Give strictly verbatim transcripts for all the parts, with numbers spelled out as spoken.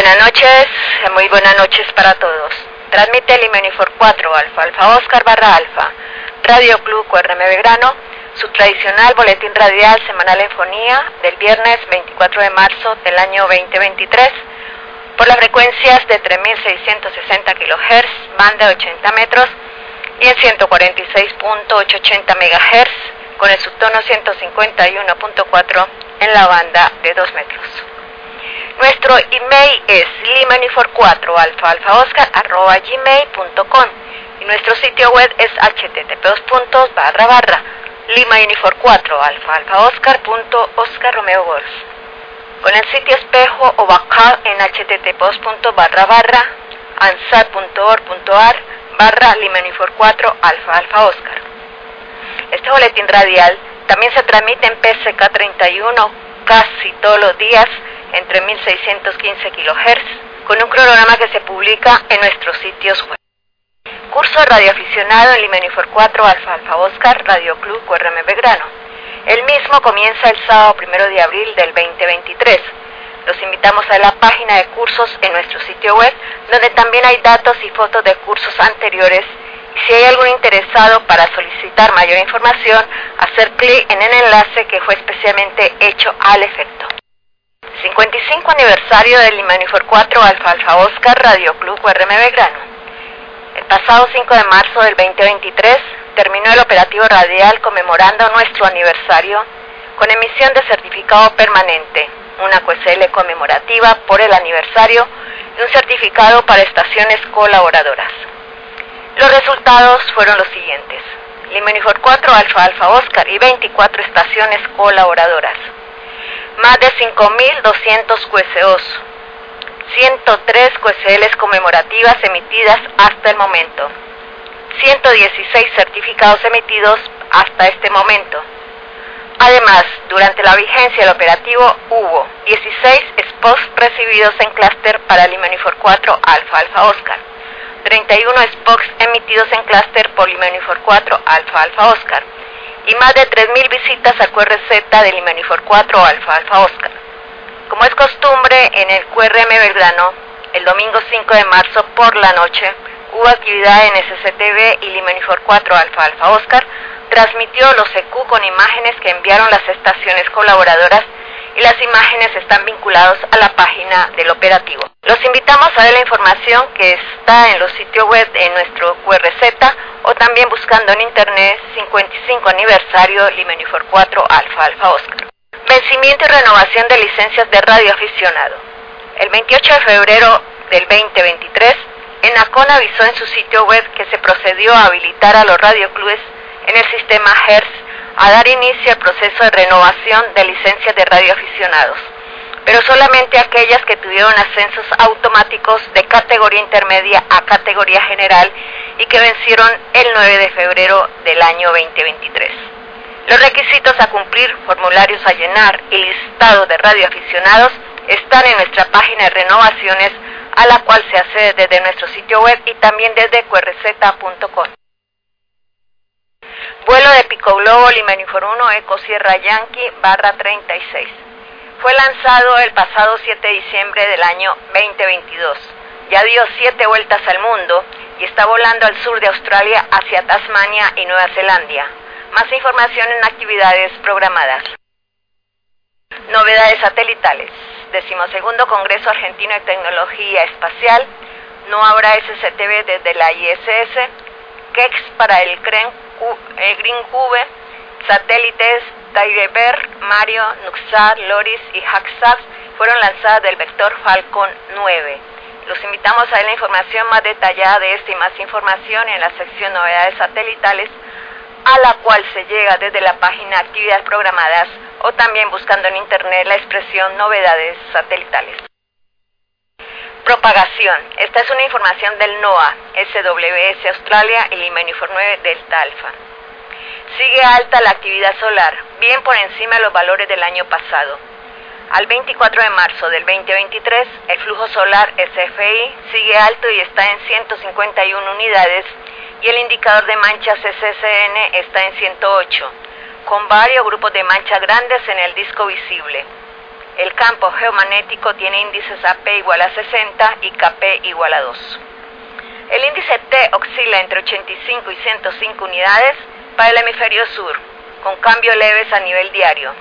Buenas noches, muy buenas noches para todos. Transmite Lima Unifor cuatro, Alfa, Alfa Oscar, barra Alfa, Radio Club Q R M Belgrano, su tradicional boletín radial semanal en fonía del viernes veinticuatro de marzo del año veinte veintitrés, por las frecuencias de tres mil seiscientos sesenta kilohertz, banda de ochenta metros, y en ciento cuarenta y seis punto ochocientos ochenta megahertz, con el subtono ciento cincuenta y uno punto cuatro en la banda de dos metros. Nuestro email es lima unifor cuatro alfa alfa oscar arroba gmail punto com y nuestro sitio web es h t t p dos puntos barra barra lima unifor cuatro alfa alfa oscar punto oscar romeo golf. Con el sitio espejo o backup en h t t p dos puntos barra barra ansar punto org punto a r barra lima unifor cuatro alfa alfa oscar. Este boletín radial también se transmite en P C K treinta y uno casi todos los días entre mil seiscientos quince kilohertz, con un cronograma que se publica en nuestros sitios web. Curso de radioaficionado en Lima Unifor cuatro Alfa Alfa Oscar, Radio Club Q R M Belgrano. El mismo comienza el sábado primero de abril del veinte veintitrés. Los invitamos a la página de cursos en nuestro sitio web, donde también hay datos y fotos de cursos anteriores. Y si hay algún interesado para solicitar mayor información, hacer clic en el enlace que fue especialmente hecho al efecto. cincuenta y cinco aniversario del Lima Unifor cuatro Alfa Alfa Oscar, Radio Club Q R M Belgrano. El pasado cinco de marzo del veinte veintitrés terminó el operativo radial conmemorando nuestro aniversario con emisión de certificado permanente, una Q S L conmemorativa por el aniversario y un certificado para estaciones colaboradoras. Los resultados fueron los siguientes: Lima Unifor cuatro Alfa Alfa Oscar y veinticuatro estaciones colaboradoras. Más de cinco mil doscientos Q S Os, ciento tres Q S Ls conmemorativas emitidas hasta el momento, ciento dieciséis certificados emitidos hasta este momento. Además, durante la vigencia del operativo hubo dieciséis spots recibidos en clúster para Lima Unifor cuatro Alfa Alfa Oscar, treinta y uno spots emitidos en clúster por Lima Unifor cuatro Alfa Alfa Oscar, y más de tres mil visitas al Q R Z de Lima Unifor cuatro Alfa Alfa Oscar. Como es costumbre en el Q R M Belgrano, el domingo cinco de marzo por la noche hubo actividad en S C T V y Lima Unifor cuatro Alfa Alfa Oscar transmitió los E Q con imágenes que enviaron las estaciones colaboradoras y las imágenes están vinculadas a la página del operativo. Los invitamos a ver la información que está en los sitios web de nuestro Q R Z o también buscando en internet cincuenta y cinco aniversario Lima Unifor cuatro Alfa Alfa Oscar. Vencimiento y renovación de licencias de radioaficionado. El veintiocho de febrero del veinte veintitrés, ENACON avisó en su sitio web que se procedió a habilitar a los radioclubes en el sistema Hertz a dar inicio al proceso de renovación de licencias de radioaficionados, pero solamente aquellas que tuvieron ascensos automáticos de categoría intermedia a categoría general y que vencieron el nueve de febrero del año veinte veintitrés. Los requisitos a cumplir, formularios a llenar y listado de radioaficionados están en nuestra página de renovaciones, a la cual se accede desde nuestro sitio web y también desde q r z punto com. Vuelo de Pico Globo Lima Unifor uno Eco Sierra Yankee barra treinta y seis. Fue lanzado el pasado siete de diciembre del año veinte veintidós. Ya dio siete vueltas al mundo y está volando al sur de Australia hacia Tasmania y Nueva Zelanda. Más información en actividades programadas. Novedades satelitales. Decimosegundo Congreso Argentino de Tecnología Espacial. No habrá S C T V desde la I S S. Kex para el Green Cube. Satélites Taireber, Mario, Nuxar, Loris y Haxat fueron lanzadas del vector Falcon nueve. Los invitamos a ver la información más detallada de esta y más información en la sección Novedades Satelitales, a la cual se llega desde la página Actividades Programadas o también buscando en internet la expresión Novedades Satelitales. Propagación. Esta es una información del NOAA, S W S Australia y Lima Unifor nueve Delta Alpha. Sigue alta la actividad solar, bien por encima de los valores del año pasado. Al veinticuatro de marzo del veinte veintitrés, el flujo solar S F I sigue alto y está en ciento cincuenta y una unidades y el indicador de manchas S S N está en ciento ocho, con varios grupos de manchas grandes en el disco visible. El campo geomagnético tiene índices A P igual a sesenta y K P igual a dos. El índice T oscila entre ochenta y cinco y ciento cinco unidades para el hemisferio sur, con cambios leves a nivel diario.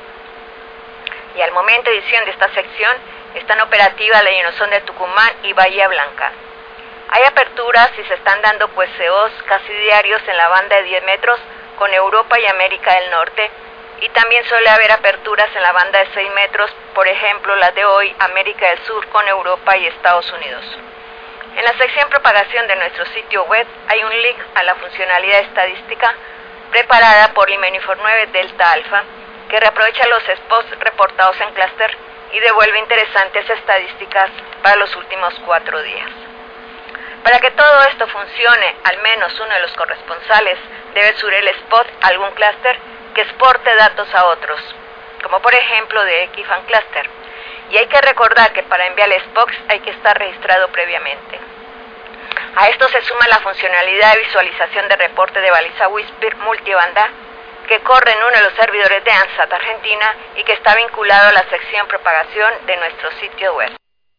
Y al momento de edición de esta sección, están operativas la Llenozón de Tucumán y Bahía Blanca. Hay aperturas y se están dando pueseos casi diarios en la banda de diez metros con Europa y América del Norte, y también suele haber aperturas en la banda de seis metros, por ejemplo las de hoy, América del Sur con Europa y Estados Unidos. En la sección propagación de nuestro sitio web hay un link a la funcionalidad estadística preparada por Lima Unifor nueve Delta Alfa, que reaprovecha los spots reportados en clúster y devuelve interesantes estadísticas para los últimos cuatro días. Para que todo esto funcione, al menos uno de los corresponsales debe subir el spot a algún clúster que exporte datos a otros, como por ejemplo de Equifan Cluster. Y hay que recordar que para enviar spots hay que estar registrado previamente. A esto se suma la funcionalidad de visualización de reporte de baliza Whisper multibanda que corre en uno de los servidores de ANSAT Argentina y que está vinculado a la sección propagación de nuestro sitio web.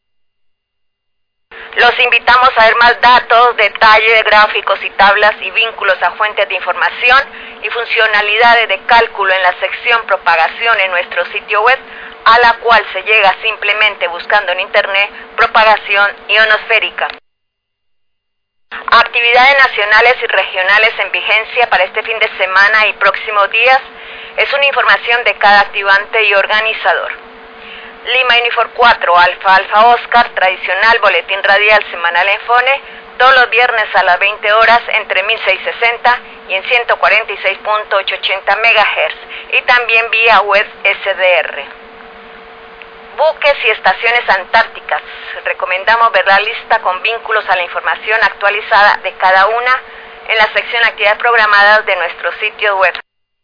Los invitamos a ver más datos, detalles, gráficos y tablas y vínculos a fuentes de información y funcionalidades de cálculo en la sección propagación en nuestro sitio web, a la cual se llega simplemente buscando en internet propagación ionosférica. Actividades nacionales y regionales en vigencia para este fin de semana y próximos días es una información de cada activante y organizador. Lima Unifor cuatro Alfa Alfa Oscar, tradicional boletín radial semanal en Fone, todos los viernes a las veinte horas entre mil seiscientos sesenta y en ciento cuarenta y seis punto ochocientos ochenta megahertz y también vía web S D R. Buques y estaciones antárticas. Recomendamos ver la lista con vínculos a la información actualizada de cada una en la sección actividades programadas de nuestro sitio web.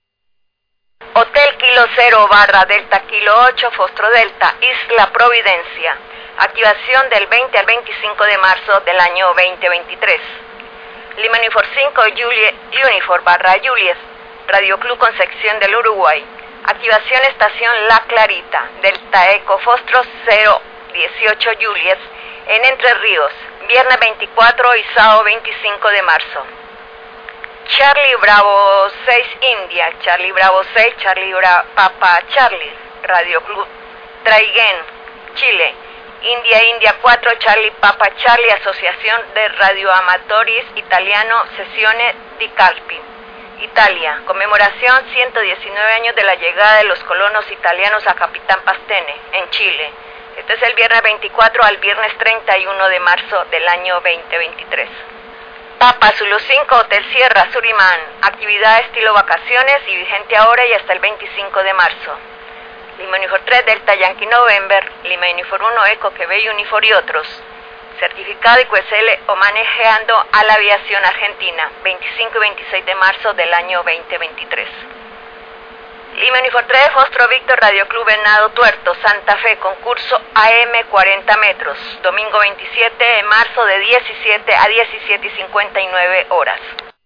Hotel Kilo cero barra Delta Kilo ocho Fostro Delta, Isla Providencia. Activación del veinte al veinticinco de marzo del año veinte veintitrés. Lima Unifor cinco Juliet Unifor barra Juliet, Radio Club Concepción del Uruguay. Activación estación La Clarita, Delta Eco Fostro cero dieciocho Juliet, en Entre Ríos, viernes veinticuatro y sábado veinticinco de marzo. Charlie Bravo seis India, Charlie Bravo seis, Charlie Bra Papa Charlie, Radio Club Traiguén, Chile. India India cuatro, Charlie Papa Charlie, Asociación de Radioamatori Italiano, Sessione di Calpi, Italia. Conmemoración ciento diecinueve años de la llegada de los colonos italianos a Capitán Pastene, en Chile. Este es el viernes veinticuatro al viernes treinta y uno de marzo del año veinte veintitrés. Papa Zulu cinco, Hotel Sierra, Surimán. Actividad estilo vacaciones y vigente ahora y hasta el veinticinco de marzo. Lima Unifor tres, Delta Yankee November, Lima Unifor uno, Eco, Quebec Unifor y otros. Certificado I Q S L o manejando a la aviación argentina, veinticinco y veintiséis de marzo del año veinte veintitrés. Lima Unifor tres, Fostro Víctor, Radio Club Venado Tuerto, Santa Fe, concurso A M cuarenta metros, domingo veintisiete de marzo de diecisiete a diecisiete y cincuenta y nueve horas.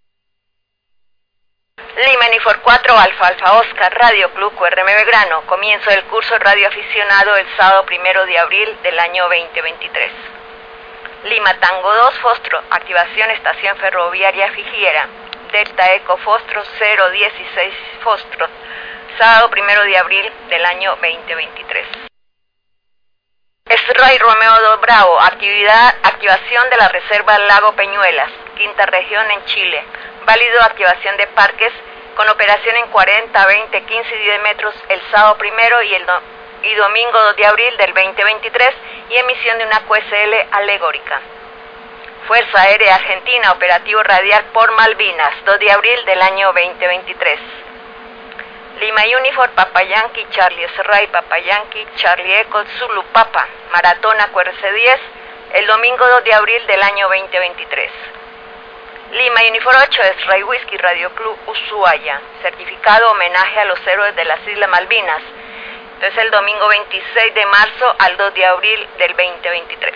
Lima Unifor cuatro Alfa Alfa Oscar, Radio Club Q R M Belgrano, comienzo del curso Radio Aficionado el sábado primero de abril del año veinte veintitrés. Lima Tango dos Fostro, activación estación ferroviaria Fijiera, Delta Eco Fostro cero dieciséis Fostro, sábado primero de abril del año veinte veintitrés. Stray Romeo dos Bravo, actividad, activación de la Reserva Lago Peñuelas, quinta región en Chile, válido activación de parques con operación en cuarenta, veinte, quince y diez metros el sábado primero y el do, y domingo dos de abril del veinte veintitrés y emisión de una Q S L alegórica. Fuerza Aérea Argentina, operativo radial por Malvinas, dos de abril del año veinte veintitrés. Lima Unifor, Papa Yankee, Charlie Serray, Papa Yankee, Charlie Eco, Zulu Papa, Maratona Q R C diez, el domingo dos de abril del año veinte veintitrés. Lima Unifor ocho, Ray Whisky, Radio Club Ushuaia, certificado homenaje a los héroes de las Islas Malvinas. Entonces el domingo veintiséis de marzo al dos de abril del veinte veintitrés.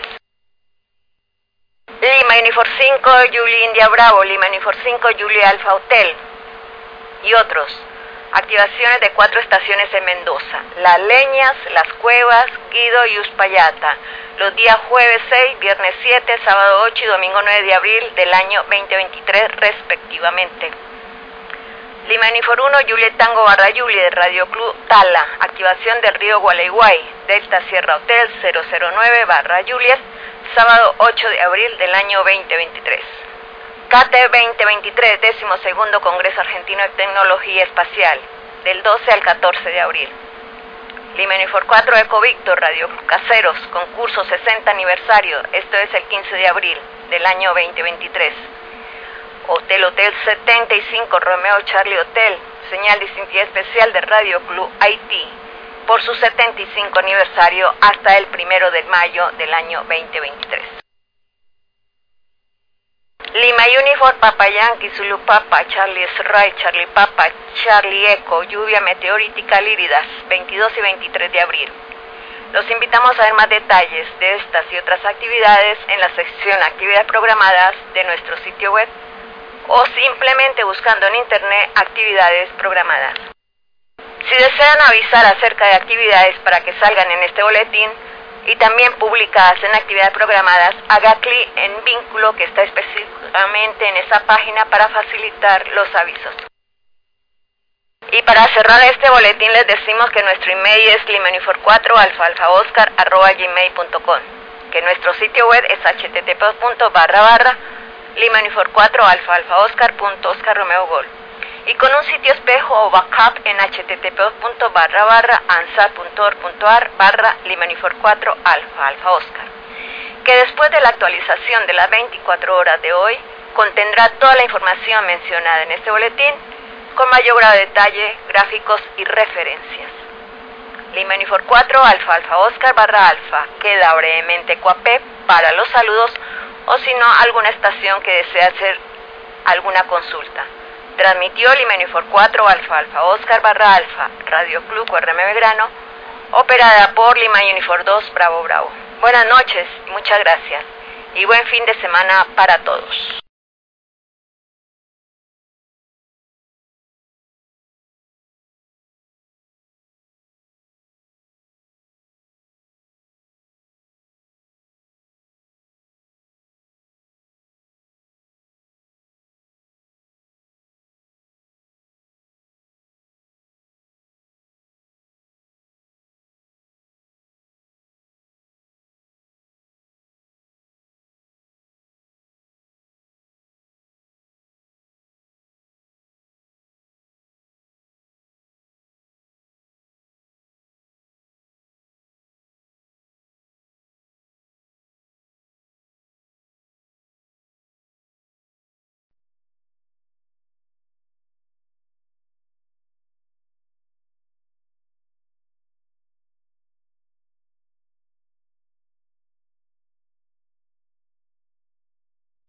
Lima Unifor cinco, Julie India Bravo, Lima Unifor cinco, Julie Alfa Hotel y otros. Activaciones de cuatro estaciones en Mendoza: Las Leñas, Las Cuevas, Guido y Uspallata, los días jueves seis, viernes siete, sábado ocho y domingo nueve de abril del año veinte veintitrés respectivamente. Lima Unifor uno, Juliet Tango barra Juliet de Radio Club Tala, activación del río Gualeguay, Delta Sierra Hotel cero cero nueve barra Juliet, sábado ocho de abril del año veinte veintitrés. C A T E veinte veintitrés, décimo segundo Congreso Argentino de Tecnología Espacial, del doce al catorce de abril. Lima Unifor cuatro, Eco Víctor, Radio Caseros, concurso sesenta aniversario, esto es el quince de abril del año veinte veintitrés. Hotel Hotel setenta y cinco, Romeo Charlie Hotel, señal distintiva especial de Radio Club Haití, por su setenta y cinco aniversario hasta el primero de mayo del año veinte veintitrés. Lima Unifor, Papa Yankee, Zulu Papa, Charlie Israel, Charlie Papa, Charlie Eco, lluvia meteorítica Líridas, veintidós y veintitrés de abril. Los invitamos a ver más detalles de estas y otras actividades en la sección Actividades Programadas de nuestro sitio web o simplemente buscando en internet Actividades Programadas. Si desean avisar acerca de actividades para que salgan en este boletín y también publicadas en actividades programadas, haga clic en vínculo que está específicamente en esa página para facilitar los avisos. Y para cerrar este boletín les decimos que nuestro email es lima unifor cuatro alfa alfa oscar arroba gmail punto com, que nuestro sitio web es h t t p punto barra barra lima unifor cuatro alfa alfa oscar punto oscar romeo gol, y con un sitio espejo o backup en h t t p punto barra barra ansat punto org punto a r barra lima unifor cuatro alfa alfa oscar, que después de la actualización de las veinticuatro horas de hoy contendrá toda la información mencionada en este boletín con mayor grado de detalle, gráficos y referencias. Lima Unifor cuatro alfa alfa oscar barra alfa queda brevemente coapé para los saludos o si no alguna estación que desee hacer alguna consulta. Transmitió Lima Unifor cuatro alfa alfa oscar barra alfa Radio Club U R M Belgrano, operada por Lima Unifor dos Bravo Bravo. Buenas noches y muchas gracias y buen fin de semana para todos.